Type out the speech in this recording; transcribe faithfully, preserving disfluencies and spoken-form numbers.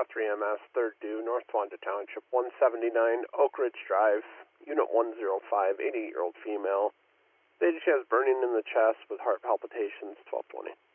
three M S, third due, North Towanda Township, one seventy-nine Oak Ridge Drive, Unit one oh five, eighty-eight-year-old female. Stated she has burning in the chest with heart palpitations, twelve twenty.